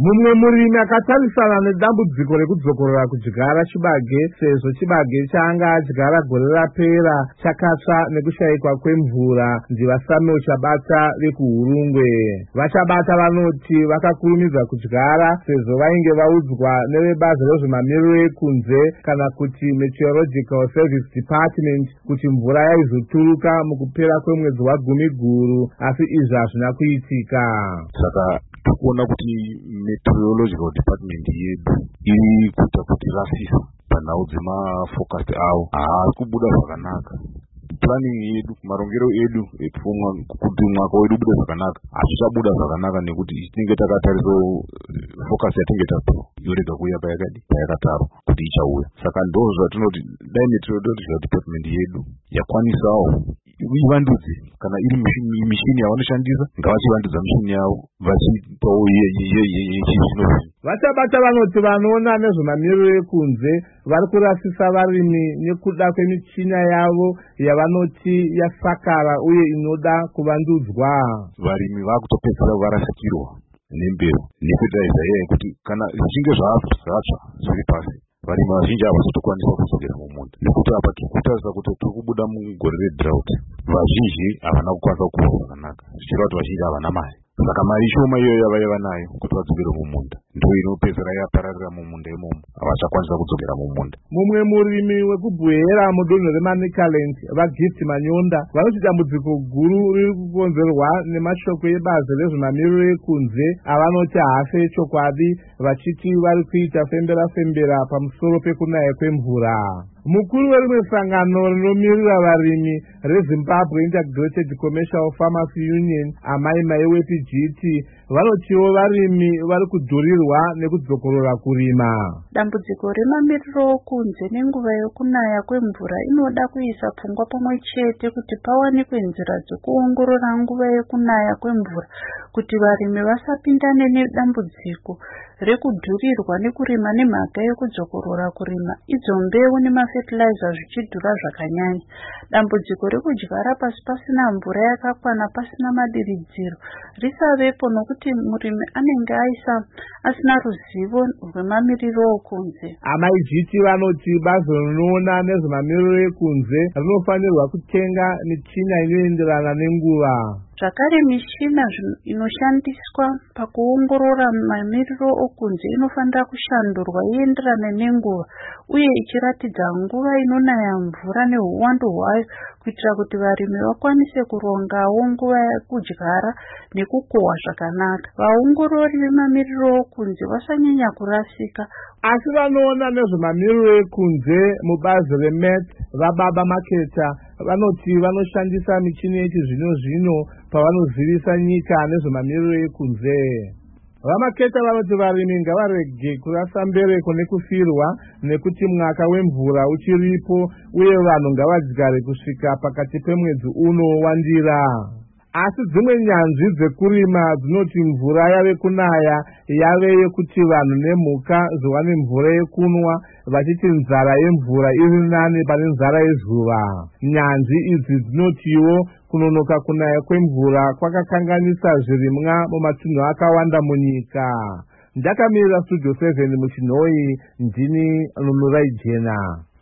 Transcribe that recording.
Mumwe murimi akatarisana nedambudziko rekudzokorora kudyara chibage sezvo chibage chaanga adyara gore rapera chakatsva nekushayikwa kwemvura ndivaSamuel Chabata vekuHurungwe. VaChabata vanoti vakakurumidza kudyara sezvo vainge vaudzwa nevebazi rezvemamiriro ekunze kana kuti Meteorological Service Department kuti mvura yaizoturuka mukupera kwemwedzi waGumiguru, asi izvi hazvina kuitika. Saka tikuona kuti Meteorological Department yedu iri kuita kuti rasisa panhau dzemafocus avo haari kubuda zvakanaka. Planning yedu, marongero edu kuti mwaka wedu ubude zvakanaka hazvichabuda zvakanaka nekuti tinenge takatarisa focus yatinge tapiwa yorega kuuya payakatarwa kuti ichauya. Saka ndo zvatinoti dai Meteorological Department yedu yakwanisawo ivandudze, kana iri mishini yavanoshandisa ngavachivandudza mishini yavo vachipawo yechizvino. VaChabata vanoti vanoona nezvemamiriro ekunze vari kurasisa varimi nekuda kwemichina yavo yavanoti yasakara uye inoda kuvandudzwa. Varimi vakutopedzera varasikirwa nembeu nefedhaiza iya yekuti kana zvichinge zvatsva zviri pasi varimi vazhinji havazotokwanisa kudzokera mumunda, nekuti apa tikutarisa kuti tiri kubuda mugore redrought. Vazhinji havana kukwanisa kuva zvakanaka zvichireva kuti vazhinji havana mari. Saka mari shoma iyoyo yavaiva nayo kuti vadzokere mumunda ndo inopedzera yapararira mumunda imomo, havachakwanisa kudzokera mumunda. Mumwe murimi wekubwehera mudunhu reManicaland, vaGift Manyonda, vanoti dambudziko guru riri kukonzerwa nemashoko ebazi rezvemamiriro ekunze avanoti haasi echokwadi, vachiti vari kuita fembera pamusoro pekunaya kwemvura. Mukuru werimwe sangano rinomirira varimi reZimbabwe Integrated Commercial Farmers Union, Amai Maiwepijiti, vanotiwo varimi vari kudhurirwa nekudzokorora kurima. Dambudziko remamiriro okunze nenguva yokunaya kwemvura inoda kuisa pfungwa pamwe chete kuti pawanikwe nzira dzekuongorora nguva yokunaya kwemvura kuti varimi vasapindane nedambudziko rekudhurirwa nekurima nemhaka yekudzokorora kurima idzo mbeu nemafertilizer zvichidhura zvakanyanya. Dambudziko rekudyara pasi pasina mvura yakakwana pasina madiridziro risavepo nokuti murimi anenge asina ruzivo rwemamiriro okunze. Amaijiti vanoti bazi rinoona nezvemamiriro ekunze rinofanirwa kutenga michina inoenderana nenguva. Zvakare michina inoshandiswa pakuongorora mamiriro okunze inofanira kushandurwa ienderane nenguva uye ichiratidza nguva inonaya mvura neuwandu hwayo kuitira kuti varimi vakwanise kurongawo nguva yekudyara nekukohwa zvakanaka. Vaongorori vemamiriro okunze vasanyanya kurasika. Asi vanoona nezvemamiriro ekunze mubazi reMet, vaBaba Maketa, vanoti vanoshandisa michini yechizvino-zvino pavanozivisa nyika nezvemamiriro ekunze. VaMaketa vanoti varimi ngavarege kurasa mbereko nekufirwa nekuti mwaka wemvura uchiripo uye vanhu ngavadyare kusvika pakati pemwedzi uno wandira. Asi dzimwe nyanzvi dzekurima dzinoti mvura yave kunaya yave yekuti vanhu nemhuka zviwane mvura yekunwa, vachiti nzara yemvura iri nani pane nzara yezuva. Nyanzvi idzi dzinotiwo kunonoka kunaya kwemvura kwakakanganisa zvirimwa mumatunhu akawanda munyika. Ndakamirira Studio 7 muChinhoyi, ndini Nunurai Jena.